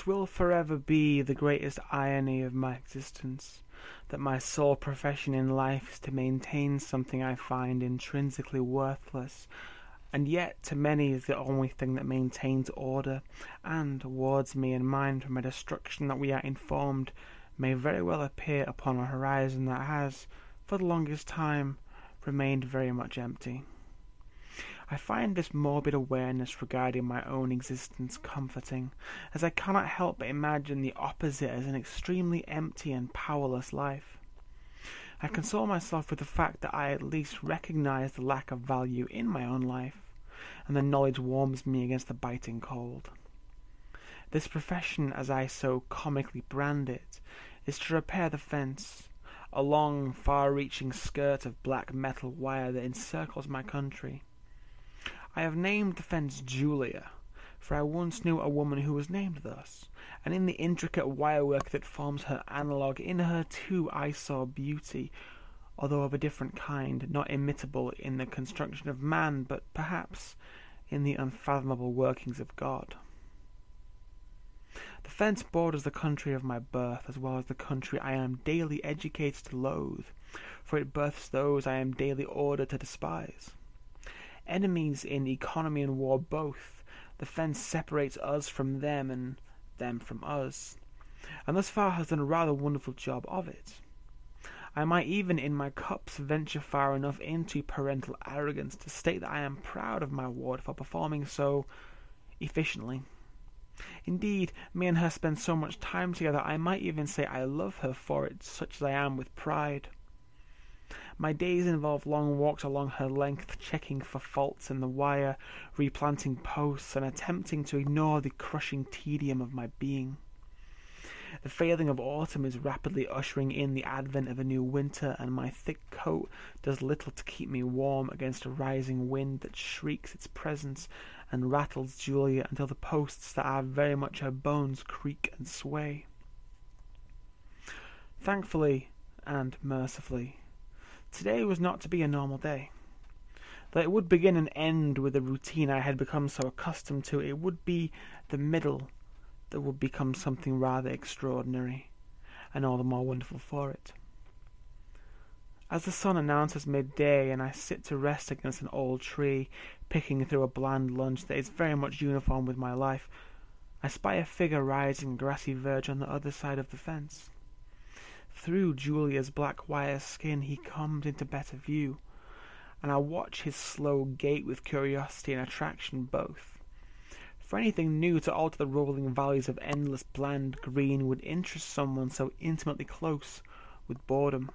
will forever be the greatest irony of my existence, that my sole profession in life is to maintain something I find intrinsically worthless, and yet to many is the only thing that maintains order, and wards me and mine from a destruction that we are informed may very well appear upon a horizon that has, for the longest time, remained very much empty. I find this morbid awareness regarding my own existence comforting, as I cannot help but imagine the opposite as an extremely empty and powerless life. I console myself with the fact that I at least recognize the lack of value in my own life, and the knowledge warms me against the biting cold. This profession, as I so comically brand it, is to repair the fence, a long, far-reaching skirt of black metal wire that encircles my country. I have named the fence Julia, for I once knew a woman who was named thus, and in the intricate wirework that forms her analogue, in her too I saw beauty, although of a different kind, not imitable in the construction of man, but perhaps in the unfathomable workings of God. The fence borders the country of my birth, as well as the country I am daily educated to loathe, for it births those I am daily ordered to despise. Enemies in economy and war both, the fence separates us from them and them from us, and thus far has done a rather wonderful job of it. I might even in my cups venture far enough into parental arrogance to state that I am proud of my ward for performing so efficiently. Indeed, me and her spend so much time together, I might even say I love her for it, such as I am with pride. My days involve long walks along her length, checking for faults in the wire, replanting posts, and attempting to ignore the crushing tedium of my being. The failing of autumn is rapidly ushering in the advent of a new winter, and my thick coat does little to keep me warm against a rising wind that shrieks its presence and rattles Julia until the posts that are very much her bones creak and sway. Thankfully and mercifully, today was not to be a normal day. Though it would begin and end with the routine I had become so accustomed to, it would be the middle that would become something rather extraordinary, and all the more wonderful for it. As the sun announces midday and I sit to rest against an old tree, picking through a bland lunch that is very much uniform with my life, I spy a figure rising grassy verge on the other side of the fence. Through Julia's black wire skin he comes into better view, and I watch his slow gait with curiosity and attraction both. For anything new to alter the rolling valleys of endless bland green would interest someone so intimately close with boredom.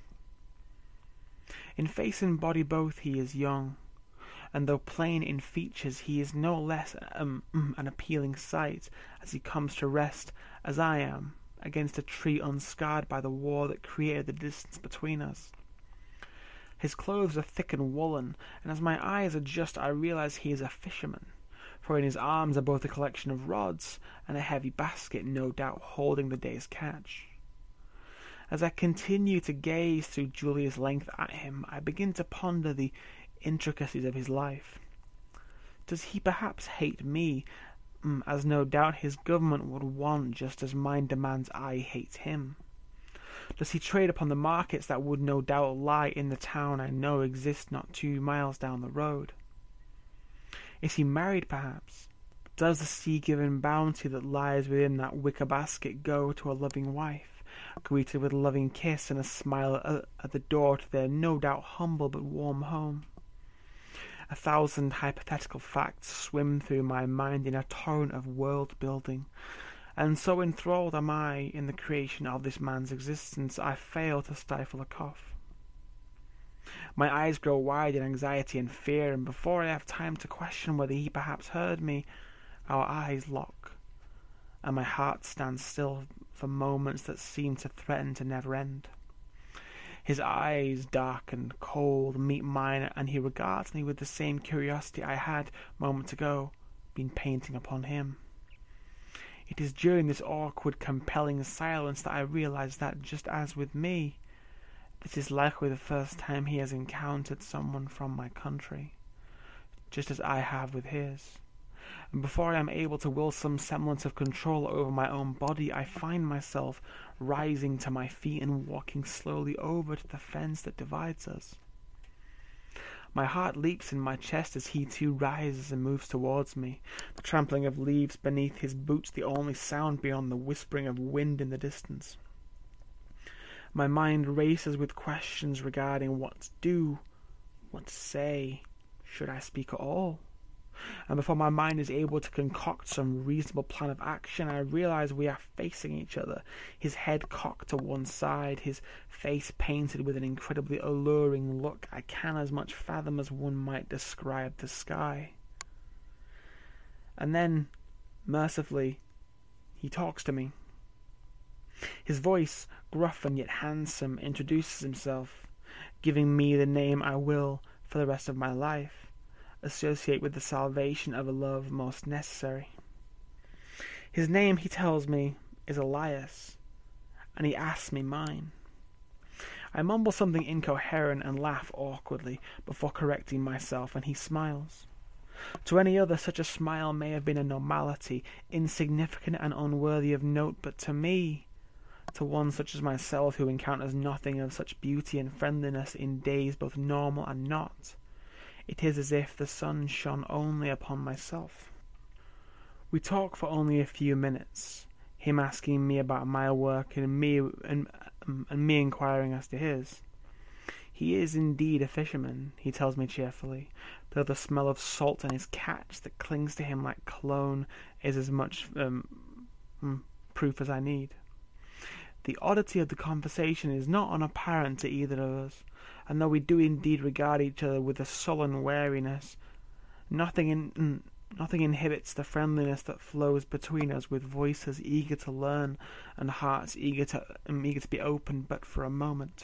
In face and body both he is young, and though plain in features he is no less an appealing sight as he comes to rest, as I am, against a tree unscarred by the war that created the distance between us. His clothes are thick and woolen, and as my eyes adjust I realize he is a fisherman, for in his arms are both a collection of rods and a heavy basket, no doubt holding the day's catch. As I continue to gaze through Julia's length at him, I begin to ponder the intricacies of his life. Does he perhaps hate me, as no doubt his government would want, just as mine demands I hate him? Does he trade upon the markets that would no doubt lie in the town I know exists not 2 miles down the road? Is he married, perhaps? Does the sea-given bounty that lies within that wicker basket go to a loving wife, greeted with a loving kiss and a smile at the door to their no doubt humble but warm home? 1,000 hypothetical facts swim through my mind in a torrent of world-building, and so enthralled am I in the creation of this man's existence, I fail to stifle a cough. My eyes grow wide in anxiety and fear, and before I have time to question whether he perhaps heard me, our eyes lock, and my heart stands still for moments that seem to threaten to never end. His eyes, dark and cold, meet mine, and he regards me with the same curiosity I had, moments ago, been painting upon him. It is during this awkward, compelling silence that I realize that, just as with me, this is likely the first time he has encountered someone from my country, just as I have with his. and before I am able to will some semblance of control over my own body, I find myself rising to my feet and walking slowly over to the fence that divides us. My heart leaps in my chest as he too rises and moves towards me, the trampling of leaves beneath his boots the only sound beyond the whispering of wind in the distance. My mind races with questions regarding what to do, what to say. Should I speak at all? And before my mind is able to concoct some reasonable plan of action, I realize we are facing each other, his head cocked to one side, his face painted with an incredibly alluring look I can as much fathom as one might describe the sky. And then, mercifully, he talks to me. His voice, gruff and yet handsome, introduces himself, giving me the name I will, for the rest of my life, associate with the salvation of a love most necessary. His name, he tells me, is Elias, and he asks me mine. I mumble something incoherent and laugh awkwardly before correcting myself, and he smiles. To any other, such a smile may have been a normality, insignificant and unworthy of note, but to me, to one such as myself who encounters nothing of such beauty and friendliness in days both normal and not, it is as if the sun shone only upon myself. We talk for only a few minutes, him asking me about my work and me inquiring as to his. He is indeed a fisherman, he tells me cheerfully, though the smell of salt in his catch that clings to him like cologne is as much proof as I need. The oddity of the conversation is not unapparent to either of us, and though we do indeed regard each other with a sullen wariness, nothing inhibits the friendliness that flows between us, with voices eager to learn and hearts eager to be opened but for a moment.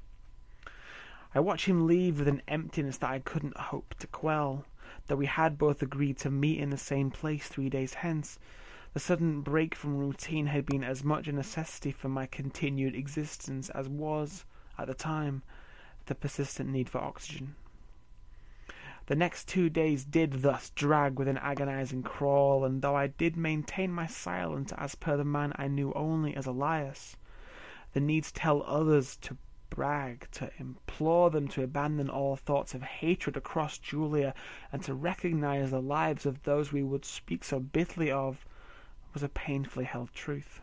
I watch him leave with an emptiness that I couldn't hope to quell, though we had both agreed to meet in the same place 3 days hence. The sudden break from routine had been as much a necessity for my continued existence as was, at the time, the persistent need for oxygen. The next 2 days did thus drag with an agonizing crawl, and though I did maintain my silence as per the man I knew only as Elias, the need to tell others, to brag, to implore them to abandon all thoughts of hatred across Julia, and to recognize the lives of those we would speak so bitterly of, was a painfully held truth.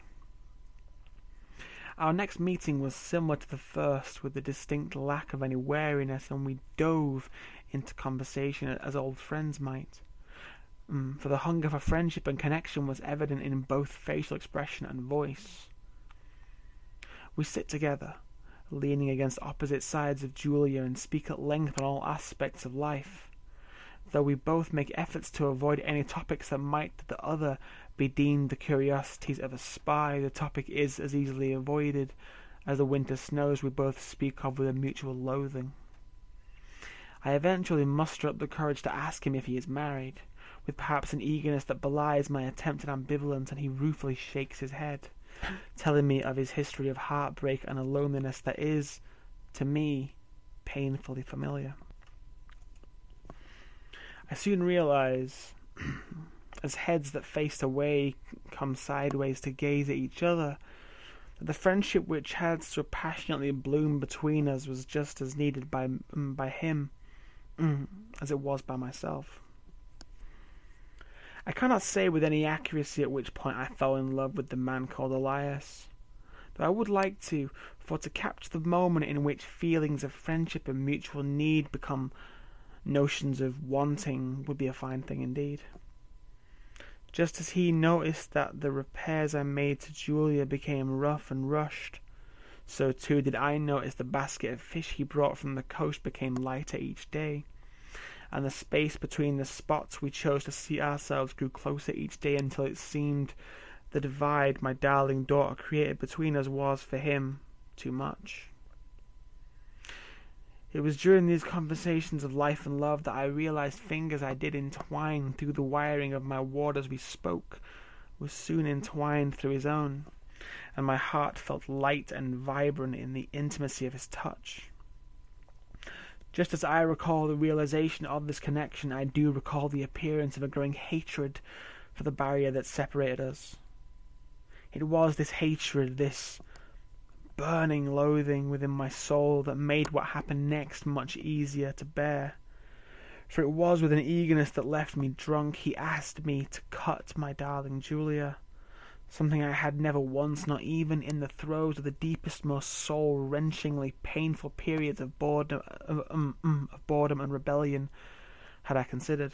Our next meeting was similar to the first, with a distinct lack of any wariness, and we dove into conversation as old friends might. For the hunger for friendship and connection was evident in both facial expression and voice. We sit together, leaning against opposite sides of Julia, and speak at length on all aspects of life. Though we both make efforts to avoid any topics that might to the other be deemed the curiosities of a spy, the topic is as easily avoided as the winter snows we both speak of with a mutual loathing. I eventually muster up the courage to ask him if he is married, with perhaps an eagerness that belies my attempted ambivalence, and he ruefully shakes his head, telling me of his history of heartbreak and a loneliness that is, to me, painfully familiar. I soon realize, as heads that faced away come sideways to gaze at each other, that the friendship which had so passionately bloomed between us was just as needed by him as it was by myself. I cannot say with any accuracy at which point I fell in love with the man called Elias, though I would like to, for to capture the moment in which feelings of friendship and mutual need become notions of wanting would be a fine thing indeed. Just as he noticed that the repairs I made to Julia became rough and rushed, so too did I notice the basket of fish he brought from the coast became lighter each day, and the space between the spots we chose to see ourselves grew closer each day until it seemed the divide my darling daughter created between us was, for him, too much. It was during these conversations of life and love that I realized fingers I did entwine through the wiring of my ward as we spoke was soon entwined through his own, and my heart felt light and vibrant in the intimacy of his touch. Just as I recall the realization of this connection, I do recall the appearance of a growing hatred for the barrier that separated us. It was this hatred, this burning loathing within my soul that made what happened next much easier to bear. For it was with an eagerness that left me drunk he asked me to cut my darling Julia, something I had never once, not even in the throes of the deepest, most soul-wrenchingly painful periods of boredom and rebellion, had I considered.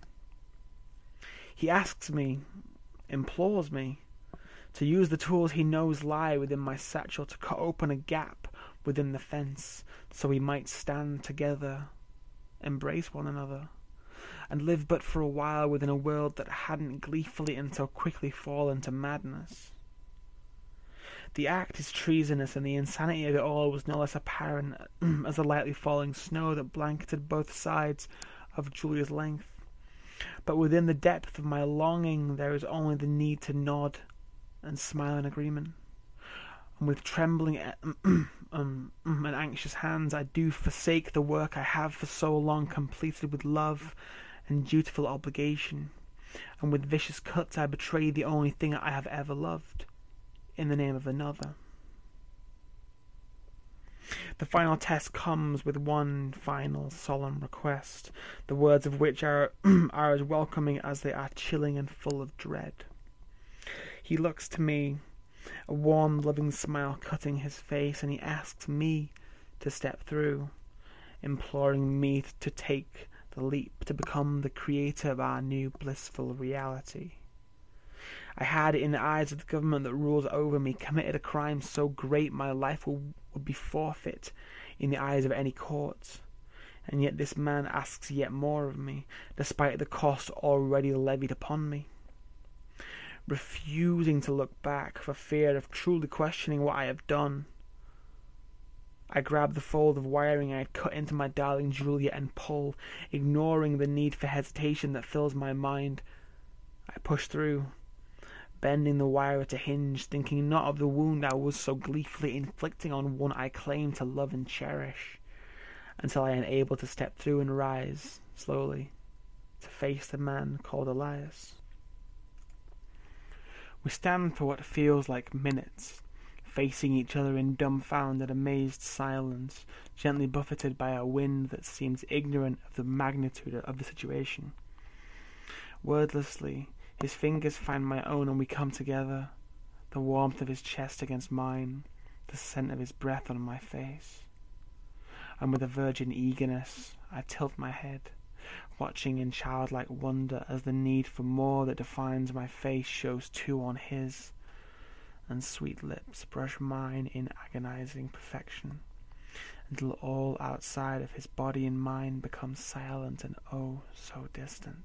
He asks me, implores me, to use the tools he knows lie within my satchel to cut open a gap within the fence, so we might stand together, embrace one another, and live but for a while within a world that hadn't gleefully and so quickly fallen to madness. The act is treasonous, and the insanity of it all was no less apparent as the lightly falling snow that blanketed both sides of Julia's length. But within the depth of my longing there is only the need to nod and smile in agreement. And with trembling and anxious hands I do forsake the work I have for so long completed with love and dutiful obligation, and with vicious cuts I betray the only thing I have ever loved, in the name of another. The final test comes with one final solemn request, the words of which are as welcoming as they are chilling and full of dread. He looks to me, a warm, loving smile cutting his face, and he asks me to step through, imploring me to take the leap to become the creator of our new blissful reality. I had, in the eyes of the government that rules over me, committed a crime so great my life would be forfeit in the eyes of any court. And yet this man asks yet more of me, despite the cost already levied upon me. Refusing to look back for fear of truly questioning what I have done, I grab the fold of wiring I had cut into my darling Julia and pull, ignoring the need for hesitation that fills my mind. I push through, bending the wire at a hinge, thinking not of the wound I was so gleefully inflicting on one I claimed to love and cherish, until I am able to step through and rise, slowly, to face the man called Elias. We stand for what feels like minutes, facing each other in dumbfounded, amazed silence, gently buffeted by a wind that seems ignorant of the magnitude of the situation. Wordlessly, his fingers find my own and we come together, the warmth of his chest against mine, the scent of his breath on my face. And with a virgin eagerness, I tilt my head, watching in childlike wonder as the need for more that defines my face shows too on his, and sweet lips brush mine in agonizing perfection, until all outside of his body and mine becomes silent and oh so distant.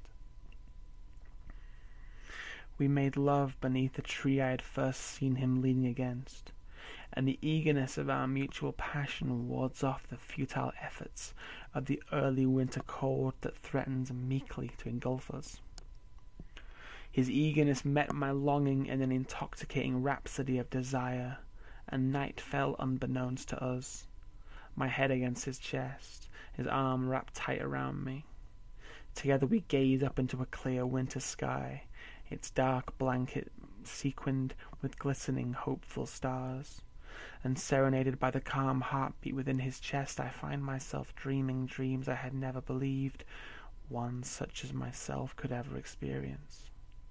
We made love beneath the tree I had first seen him leaning against, and the eagerness of our mutual passion wards off the futile efforts of the early winter cold that threatens meekly to engulf us. His eagerness met my longing in an intoxicating rhapsody of desire, and night fell unbeknownst to us, my head against his chest, his arm wrapped tight around me. Together we gaze up into a clear winter sky, its dark blanket sequined with glistening, hopeful stars. And serenaded by the calm heartbeat within his chest, I find myself dreaming dreams I had never believed one such as myself could ever experience.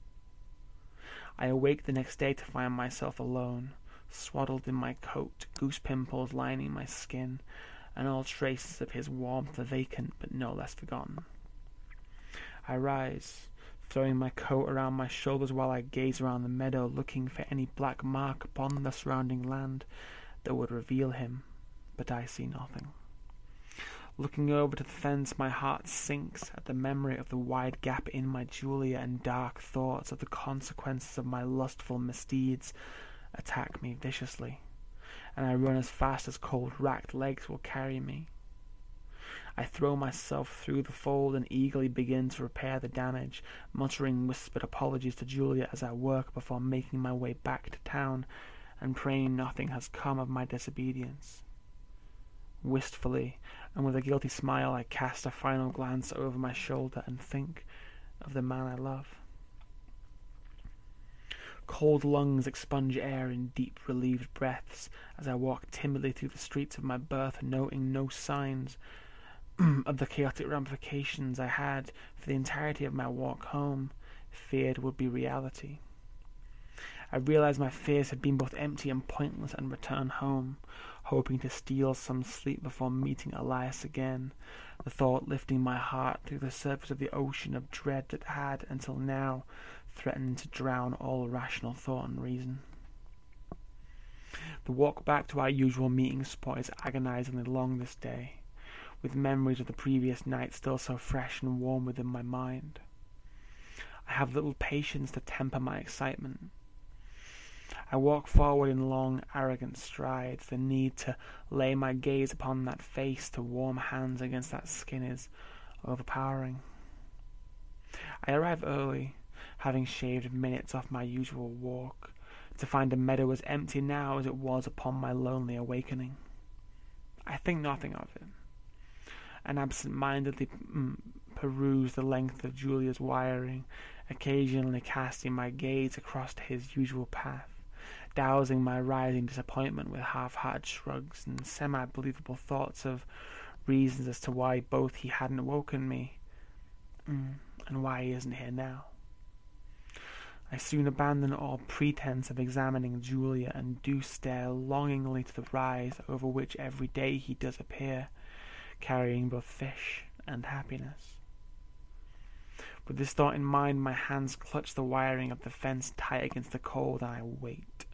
I awake the next day to find myself alone, swaddled in my coat, goose pimples lining my skin, and all traces of his warmth vacant but no less forgotten. I rise, throwing my coat around my shoulders while I gaze around the meadow, looking for any black mark upon the surrounding land that would reveal him, but I see nothing. Looking over to the fence, my heart sinks at the memory of the wide gap in my Julia, and dark thoughts of the consequences of my lustful misdeeds attack me viciously, and I run as fast as cold, racked legs will carry me. I throw myself through the fold and eagerly begin to repair the damage, muttering whispered apologies to Julia as I work before making my way back to town and praying nothing has come of my disobedience. Wistfully, and with a guilty smile, I cast a final glance over my shoulder and think of the man I love. Cold lungs expunge air in deep, relieved breaths as I walk timidly through the streets of my birth, noting no signs of the chaotic ramifications I had for the entirety of my walk home feared would be reality. I realized my fears had been both empty and pointless and returned home, hoping to steal some sleep before meeting Elias again, the thought lifting my heart through the surface of the ocean of dread that had, until now, threatened to drown all rational thought and reason. The walk back to our usual meeting spot is agonizingly long this day, with memories of the previous night still so fresh and warm within my mind. I have little patience to temper my excitement. I walk forward in long, arrogant strides. The need to lay my gaze upon that face, to warm hands against that skin, is overpowering. I arrive early, having shaved minutes off my usual walk, to find the meadow as empty now as it was upon my lonely awakening. I think nothing of it, and absent-mindedly peruse the length of Julia's wiring, occasionally casting my gaze across his usual path, dousing my rising disappointment with half-hearted shrugs and semi-believable thoughts of reasons as to why both he hadn't woken me and why he isn't here now. I soon abandon all pretense of examining Julia and do stare longingly to the rise over which every day he does appear, carrying both fish and happiness. With this thought in mind, my hands clutch the wiring of the fence tight against the cold, and I wait.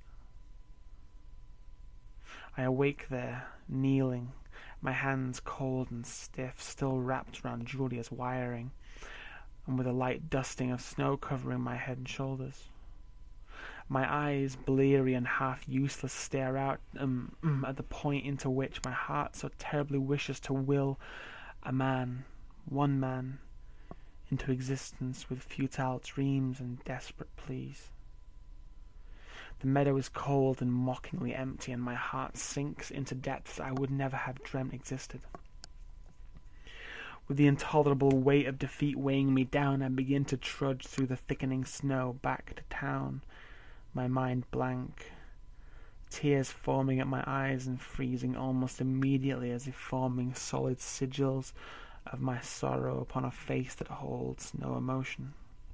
I awake there, kneeling, my hands cold and stiff, still wrapped around Julia's wiring, and with a light dusting of snow covering my head and shoulders. My eyes, bleary and half useless, stare out at the point into which my heart so terribly wishes to will a man, one man, into existence with futile dreams and desperate pleas. The meadow is cold and mockingly empty, and my heart sinks into depths I would never have dreamt existed. With the intolerable weight of defeat weighing me down, I begin to trudge through the thickening snow back to town, my mind blank, tears forming at my eyes and freezing almost immediately as if forming solid sigils of my sorrow upon a face that holds no emotion.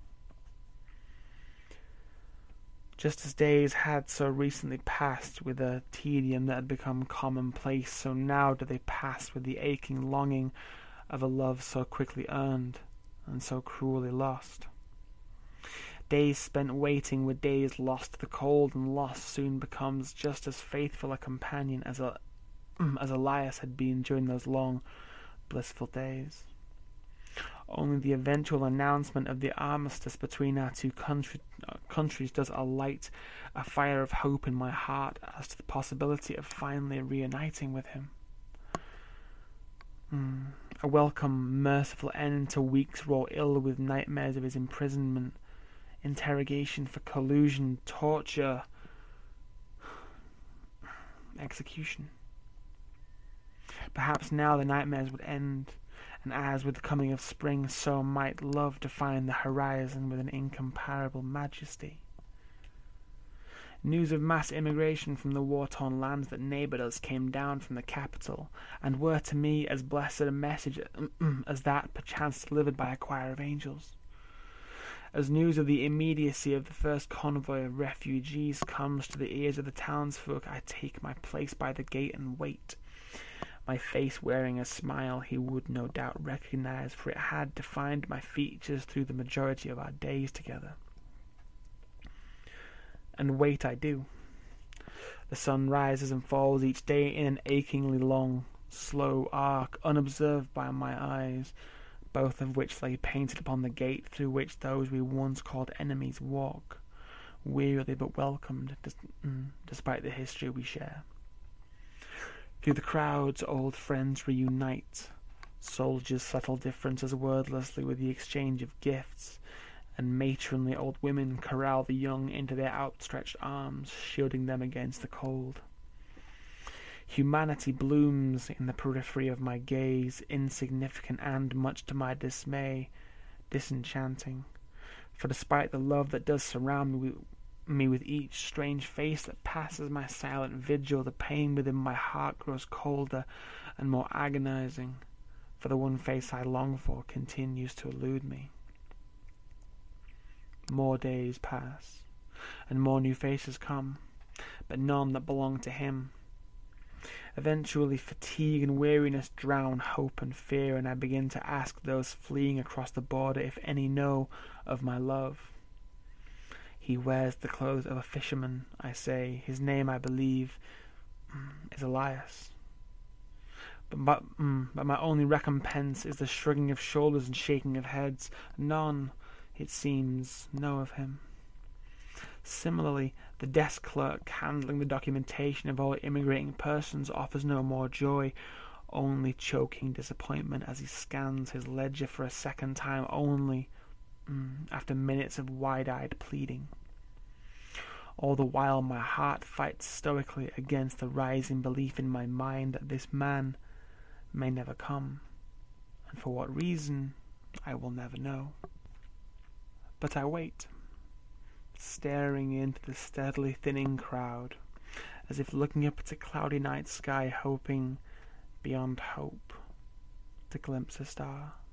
Just as days had so recently passed with a tedium that had become commonplace, so now do they pass with the aching longing of a love so quickly earned and so cruelly lost. Days spent waiting with days lost to the cold, and loss soon becomes just as faithful a companion as Elias had been during those long, blissful days. Only the eventual announcement of the armistice between our two countries does alight a fire of hope in my heart as to the possibility of finally reuniting with him. A welcome, merciful end to weeks raw ill with nightmares of his imprisonment, interrogation for collusion, torture, execution. Perhaps now the nightmares would end, and as with the coming of spring, so might love define the horizon with an incomparable majesty. News of mass immigration from the war-torn lands that neighboured us came down from the capital, and were to me as blessed a message as that perchance delivered by a choir of angels. As news of the immediacy of the first convoy of refugees comes to the ears of the townsfolk, I take my place by the gate and wait, my face wearing a smile he would no doubt recognize, for it had defined my features through the majority of our days together. And wait I do. The sun rises and falls each day in an achingly long, slow arc, unobserved by my eyes, both of which lay painted upon the gate through which those we once called enemies walk, wearily but welcomed, despite the history we share. Through the crowds old friends reunite, soldiers settle differences wordlessly with the exchange of gifts, and matronly old women corral the young into their outstretched arms, shielding them against the cold. Humanity blooms in the periphery of my gaze, insignificant and, much to my dismay, disenchanting. For despite the love that does surround me with each strange face that passes my silent vigil, the pain within my heart grows colder and more agonizing, for the one face I long for continues to elude me. More days pass, and more new faces come, but none that belong to him. Eventually, fatigue and weariness drown hope and fear, and I begin to ask those fleeing across the border if any know of my love. He wears the clothes of a fisherman, I say. His name, I believe, is Elias. But my only recompense is the shrugging of shoulders and shaking of heads. None, it seems, know of him. Similarly, the desk clerk handling the documentation of all immigrating persons offers no more joy, only choking disappointment as he scans his ledger for a second time, only after minutes of wide-eyed pleading. All the while my heart fights stoically against the rising belief in my mind that this man may never come, and for what reason I will never know. But I wait, staring into the steadily thinning crowd, as if looking up at a cloudy night sky, hoping, beyond hope, to glimpse a star.